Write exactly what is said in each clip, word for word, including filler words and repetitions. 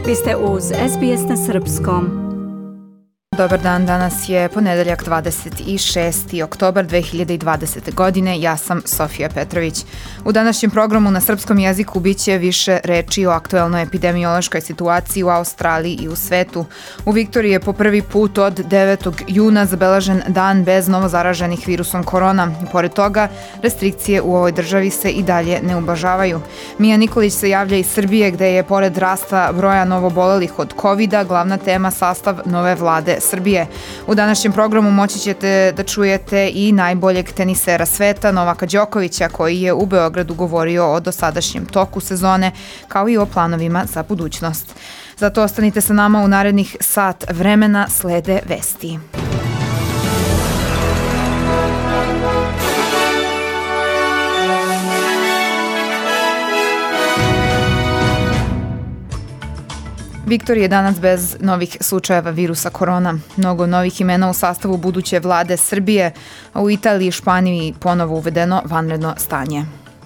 Vi ste uz S B S na srpskom. Dobar dan, danas je ponedeljak dvadeset šesti oktobar dve hiljade dvadesete. godine. Ja sam Sofija Petrović. U današnjem programu na srpskom jeziku biće više reči o aktuelnoj epidemiološkoj situaciji u Australiji i u svetu. U Viktoriji je po prvi put od devetog juna zabeležen dan bez novozaraženih virusom korona. Pored toga, restrikcije u ovoj državi se i dalje ne ublažavaju. Mija Nikolić se javlja iz Srbije, gde je pored rasta broja novobolelih od kovida glavna tema sastav nove vlade Srbije. U današnjem programu moći ćete da čujete i najboljeg tenisera sveta Novaka Đokovića, koji je u Beogradu govorio o dosadašnjem toku sezone, kao i o planovima za budućnost. Zato ostanite sa nama u narednih sat vremena, slede vesti. Viktorija je danas bez novih slučajeva virusa korona. Mnogo novih imena u sastavu buduće vlade Srbije, a u Italiji i Španiji ponovo uvedeno vanredno stanje.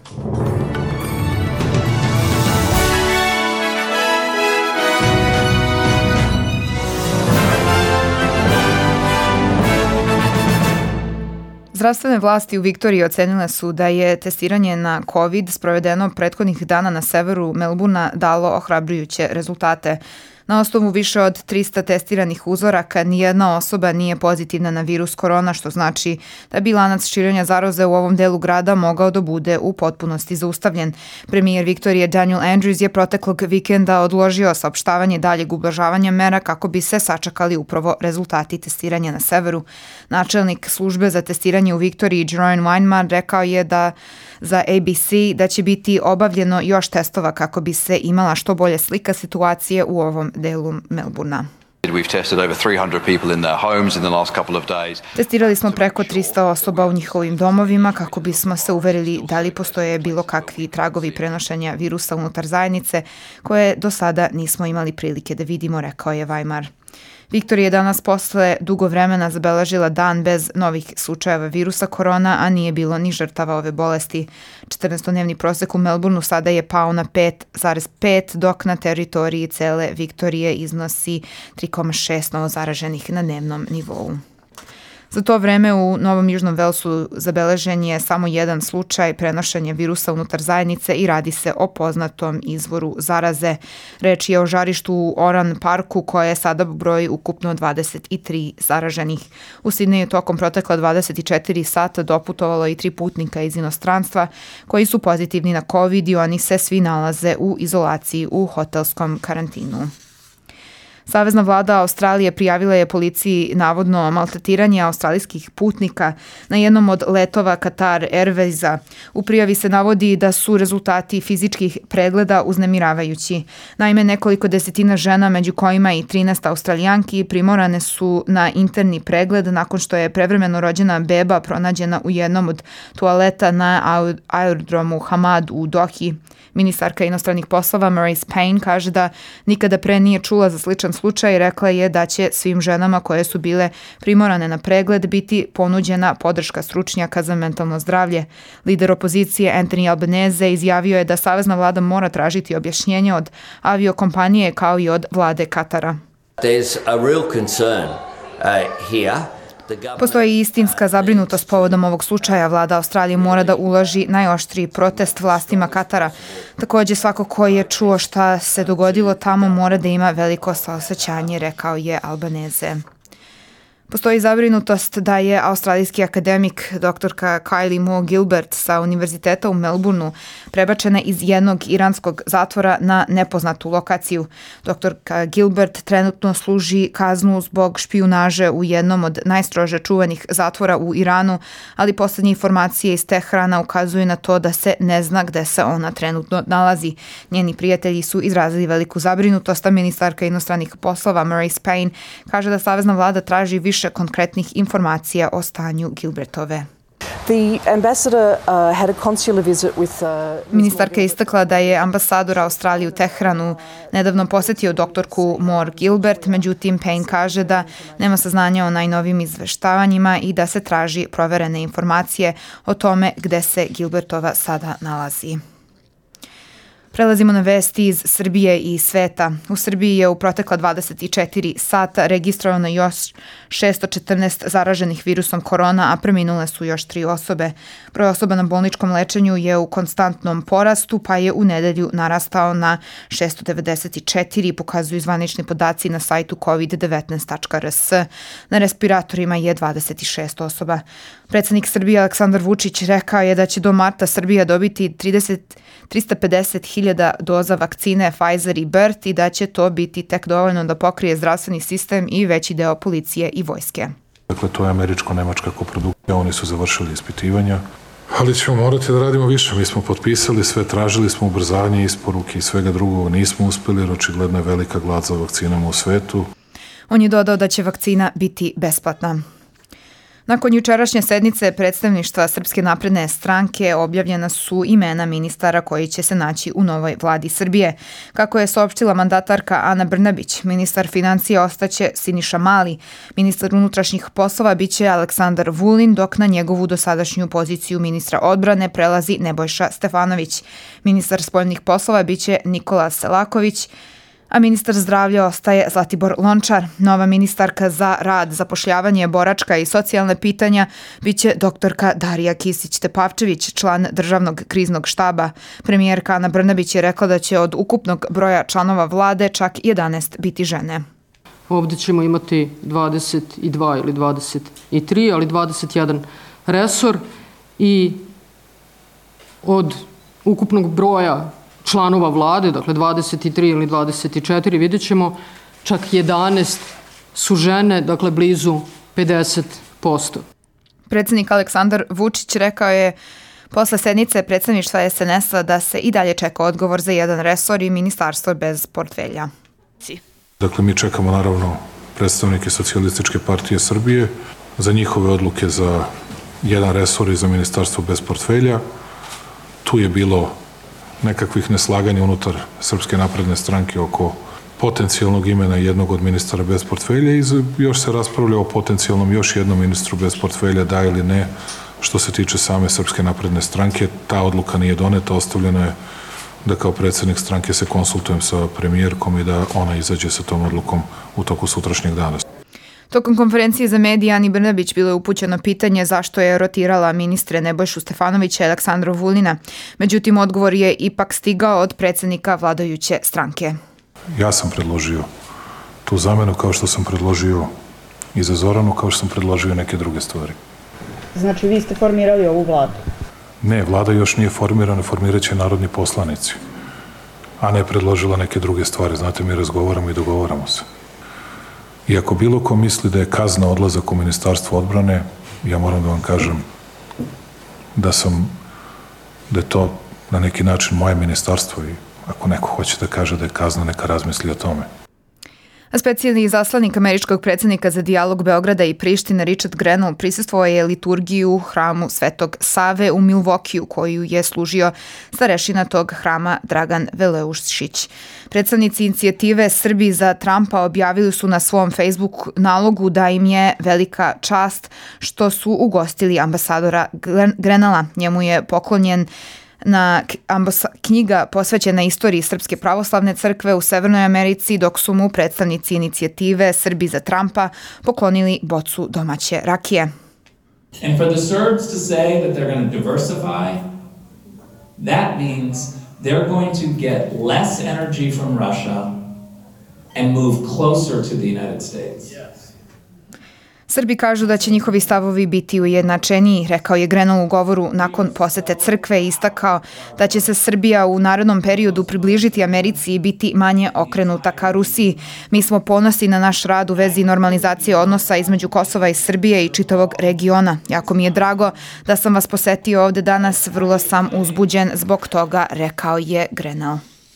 Zdravstvene vlasti u Viktoriji ocenile su da je testiranje na COVID sprovedeno prethodnih dana na severu Melburna dalo ohrabrujuće rezultate. Na osnovu više od trista testiranih uzoraka nijedna osoba nije pozitivna na virus korona, što znači da bi lanac širenja zaraze u ovom delu grada mogao da bude u potpunosti zaustavljen. Premijer Viktorije Daniel Andrews je proteklog vikenda odložio saopštavanje daljeg ublažavanja mera kako bi se sačekali upravo rezultati testiranja na severu. Načelnik službe za testiranje u Viktoriji Jeroen Weinman rekao je da za A B C da će biti obavljeno još testova kako bi se imala što bolje slika situacije u ovom delu Melburna. Testirali smo preko trista osoba u njihovim domovima kako bismo se uverili da li postoje bilo kakvi tragovi prenošenja virusa unutar zajednice koje do sada nismo imali prilike da vidimo, rekao je Weimar. Viktorija je danas posle dugo vremena zabeležila dan bez novih slučajeva virusa korona, a nije bilo ni žrtava ove bolesti. četrnaestodnevni prosek u Melbourneu sada je pao na pet zarez pet, dok na teritoriji cele Viktorije iznosi tri zarez šest novozaraženih na dnevnom nivou. Za to vreme u Novom Južnom Velsu zabeležen je samo jedan slučaj prenošenja virusa unutar zajednice i radi se o poznatom izvoru zaraze. Reč je o žarištu u Oran parku koje sada broji ukupno dvadeset tri zaraženih. U Sidneju tokom protekla dvadeset četiri sata doputovalo i tri putnika iz inostranstva koji su pozitivni na COVID i oni se svi nalaze u izolaciji u hotelskom karantinu. Savezna vlada Australije prijavila je policiji navodno maltretiranje australijskih putnika na jednom od letova Qatar Airwaysa. U prijavi se navodi da su rezultati fizičkih pregleda uznemiravajući. Naime, nekoliko desetina žena, među kojima i trinaest Australijanki, primorane su na interni pregled nakon što je prevremeno rođena beba pronađena u jednom od toaleta na aerodromu Hamad u Dohi. Ministarka inostranih poslova Marise Payne kaže da nikada pre nije čula za sličan slučaj i rekla je da će svim ženama koje su bile primorane na pregled biti ponuđena podrška stručnjaka za mentalno zdravlje. Lider opozicije Anthony Albanese izjavio je da savezna vlada mora tražiti objašnjenje od aviokompanije kao i od vlade Katara. There's a real concern uh, here. Postoji istinska zabrinutost povodom ovog slučaja. Vlada Australije mora da uloži najoštriji protest vlastima Katara. Također, svako ko je čuo šta se dogodilo tamo mora da ima veliko saosećanje, rekao je Albanese. Postoji zabrinutost da je australijski akademik doktorka Kylie Moore Gilbert sa Univerziteta u Melbourneu prebačena iz jednog iranskog zatvora na nepoznatu lokaciju. Doktorka Gilbert trenutno služi kaznu zbog špijunaže u jednom od najstrože čuvanih zatvora u Iranu, ali posljednje informacije iz Tehrana ukazuju na to da se ne zna gde se ona trenutno nalazi. Njeni prijatelji su izrazili veliku zabrinutost, a ministarka inostranih poslova Marise Payne kaže da savezna vlada traži više konkretnih informacija o stanju Gilbertove. Ministarka je istakla da je ambasador Australije u Tehranu nedavno posjetio doktorku Moore Gilbert, međutim Payne kaže da nema saznanja o najnovim izveštavanjima i da se traži proverene informacije o tome gde se Gilbertova sada nalazi. Prelazimo na vesti iz Srbije i sveta. U Srbiji je u protekla dvadeset četiri sata registrovano još šesto četrnaest zaraženih virusom korona, a preminule su još tri osobe. Broj osoba na bolničkom lečenju je u konstantnom porastu, pa je u nedelju narastao na šesto devedeset četiri, pokazuju zvanični podaci na sajtu kovid devetnaest tačka r s. Na respiratorima je dvadeset šest osoba. Predsednik Srbije Aleksandar Vučić rekao je da će do marta Srbija dobiti trista pedeset hiljada doza vakcine Pfizer i BioNTech i da će to biti tek dovoljno da pokrije zdravstveni sistem i veći deo policije i vojske. Dakle, to je američko-nemačka koprodukcija, oni su završili ispitivanja, ali ćemo morati da radimo više. Mi smo potpisali sve, tražili smo ubrzanje isporuke i svega drugog, nismo uspeli jer očigledno je velika glad za vakcinama u svetu. On je dodao da će vakcina biti besplatna. Nakon jučerašnje sednice predstavništva Srpske napredne stranke objavljena su imena ministara koji će se naći u novoj vladi Srbije. Kako je saopštila mandatarka Ana Brnabić, ministar financija ostaće Siniša Mali, ministar unutrašnjih poslova biće Aleksandar Vulin, dok na njegovu dosadašnju poziciju ministra odbrane prelazi Nebojša Stefanović. Ministar spoljnih poslova biće Nikola Selaković, a ministar zdravlja ostaje Zlatibor Lončar. Nova ministarka za rad, zapošljavanje, boračka i socijalne pitanja biće doktorka Darija Kisić-Tepavčević, član državnog kriznog štaba. Premijerka Ana Brnabić je rekla da će od ukupnog broja članova vlade čak jedanaest biti žene. Ovde ćemo imati dvadeset dva ili dvadeset tri, ali dvadeset jedan resor i od ukupnog broja članova vlade, dakle dvadeset tri ili dvadeset četiri, vidjet ćemo, čak jedanaest su žene, dakle blizu pedeset posto. Predsednik Aleksandar Vučić rekao je posle sednice predsedništva es en es a da se i dalje čeka odgovor za jedan resor i ministarstvo bez portfelja. Dakle, mi čekamo naravno predstavnike Socijalističke partije Srbije za njihove odluke za jedan resor i za ministarstvo bez portfelja. Tu je bilo nekakvih neslaganja unutar Srpske napredne stranke oko potencijalnog imena jednog od ministara bez portfelja i još se raspravlja o potencijalnom još jednom ministru bez portfelja, da ili ne. Što se tiče same Srpske napredne stranke, ta odluka nije doneta, ostavljena je da kao predsednik stranke se konsultujem sa premijerkom i da ona izađe sa tom odlukom u toku sutrašnjeg dana. Tokom konferencije za medije Ani Brnabić bilo je upućeno pitanje zašto je rotirala ministre Nebojšu Stefanovića i Aleksandra Vulina. Međutim, odgovor je ipak stigao od predsednika vladajuće stranke. Ja sam predložio tu zamenu kao što sam predložio i za Zoranu, kao što sam predložio neke druge stvari. Znači, vi ste formirali ovu vladu? Ne, vlada još nije formirana, formirat će narodni poslanici. Ana je predložila neke druge stvari. Znate, mi razgovaramo i dogovaramo se. I ako bilo ko misli da je kazna odlazak u Ministarstvo odbrane, ja moram da vam kažem da sam, da je to na neki način moje ministarstvo i ako neko hoće da kaže da je kazna, neka razmisli o tome. A specijalni izaslanik američkog predsednika za dijalog Beograda i Prištine Richard Grenell prisustvovao je liturgiju u hramu Svetog Save u Milvokiju, koju je služio starešina tog hrama Dragan Veleušić. Predstavnici inicijative Srbi za Trumpa objavili su na svom Facebook nalogu da im je velika čast što su ugostili ambasadora Grenella. Njemu je poklonjen na ambasa- knjiga posvećena istoriji Srpske pravoslavne crkve u Severnoj Americi, dok su mu predstavnici inicijative Srbi za Trumpa poklonili bocu domaće rakije. And for the Serbs to say that they're going to diversify, that means they're going to get less energy from Russia and move closer to the United States. Srbi kažu da će njihovi stavovi biti ujednačeniji, rekao je Grenell u govoru nakon posete crkve i istakao da će se Srbija u narednom periodu približiti Americi i biti manje okrenuta ka Rusiji. Mi smo ponosni na naš rad u vezi normalizacije odnosa između Kosova i Srbije i čitavog regiona. Jako mi je drago da sam vas posetio ovde danas, vrlo sam uzbuđen zbog toga, rekao je Grenell.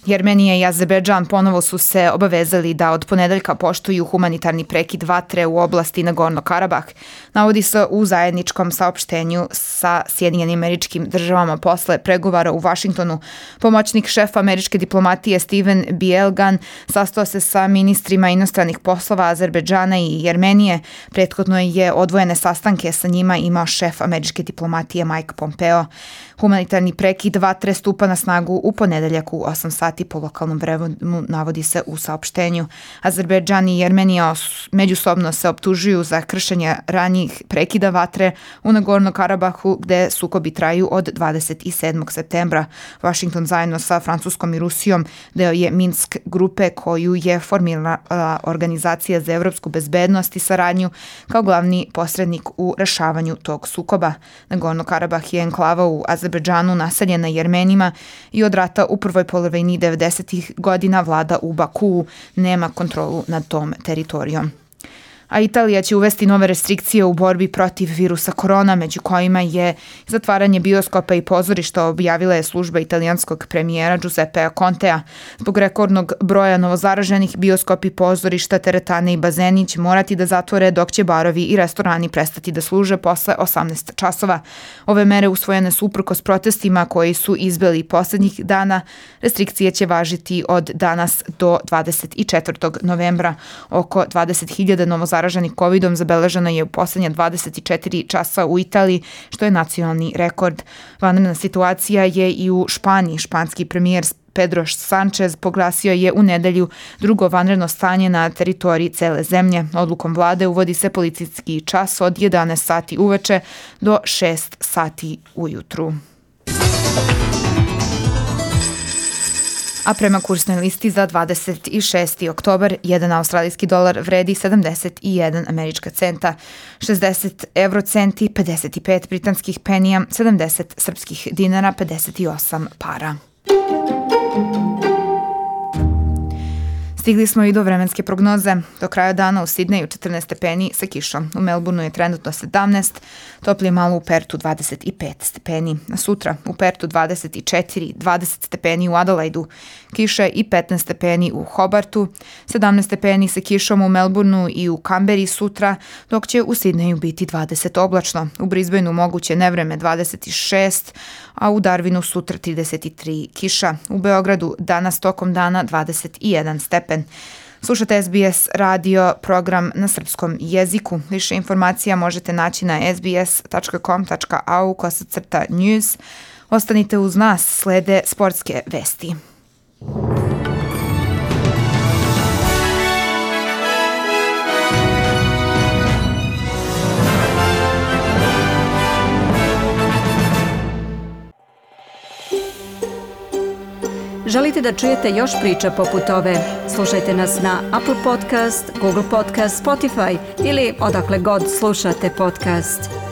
Jermenija i Azerbejdžan ponovo su se obavezali da od ponedeljka poštuju humanitarni prekid vatre u oblasti Nagorno-Karabah. Navodi se u zajedničkom saopštenju sa Sjedinjenim Američkim Državama posle pregovara u Vašingtonu. Pomoćnik šefa američke diplomatije Steven Bielgan sastao se sa ministrima inostranih poslova Azerbejdžana i Jermenije. Prethodno je odvojene sastanke sa njima imao šef američke diplomatije Mike Pompeo. Humanitarni prekid vatre stupa na snagu u ponedeljak u osam sati po lokalnom vremenu, navodi se u saopštenju. Azerbejdžan i Jermenija međusobno se optužuju za kršenje ranijih prekida vatre u Nagorno-Karabahu, gde sukobi traju od dvadeset sedmog septembra. Washington zajedno sa Francuskom i Rusijom deo je Minsk grupe koju je formirala Organizacija za evropsku bezbednost i saradnju kao glavni posrednik u rešavanju tog sukoba. Nagorno-Karabah je enklava u Azerbejdžanu naseljena Jermenima i od rata u prvoj polovini devedesetih godina vlada u Bakuu, nema kontrolu nad tom teritorijom. A Italija će uvesti nove restrikcije u borbi protiv virusa korona, među kojima je zatvaranje bioskopa i pozorišta, objavila je služba italijanskog premijera Giuseppea Contea. Zbog rekordnog broja novozaraženih, bioskopi, pozorišta, teretane i bazeni će morati da zatvore, dok će barovi i restorani prestati da služe posle osamnaest časova. Ove mere usvojene su uprkos protestima koji su izbili poslednjih dana. Restrikcije će važiti od danas do dvadeset četvrtog novembra. Oko dvadeset hiljada novozaraženih zaraženih kovidom zabeleženo je u poslednje dvadeset četiri časa u Italiji, što je nacionalni rekord. Vanredna situacija je i u Španiji. Španski premijer Pedro Sanchez proglasio je u nedelju drugo vanredno stanje na teritoriji cele zemlje. Odlukom vlade uvodi se policijski čas od jedanaest sati uveče do šest sati ujutru. A prema kursnoj listi za dvadeset šesti oktobar, jedan australijski dolar vredi sedamdeset jedan američka centa, šezdeset evrocenti, pedeset pet britanskih penija, sedamdeset srpskih dinara, pedeset osam para. Stigli smo i do vremenske prognoze. Do kraja dana u Sidneju četrnaest stepeni sa kišom. U Melbourneu je trenutno sedamnaest, toplije malo u Pertu dvadeset pet stepeni. Na sutra u Pertu dvadeset četiri, dvadeset stepeni u Adelaidu, kiša i petnaest stepeni u Hobartu, sedamnaest stepeni sa kišom u Melbourneu i u Kamberi sutra, dok će u Sidneju biti dvadeset oblačno. U Brisbaneu moguće nevreme dvadeset šest, a u Darwinu sutra trideset tri kiša. U Beogradu danas tokom dana dvadeset jedan stepen. Slušate S B S radio program na srpskom jeziku. Više informacija možete naći na sbs tačka com tačka a u kosacrta news. Ostanite uz nas, slede sportske vesti. Želite da čujete još priča poput ove? Slušajte nas na Apple Podcast, Google Podcast, Spotify ili odakle god slušate podcast.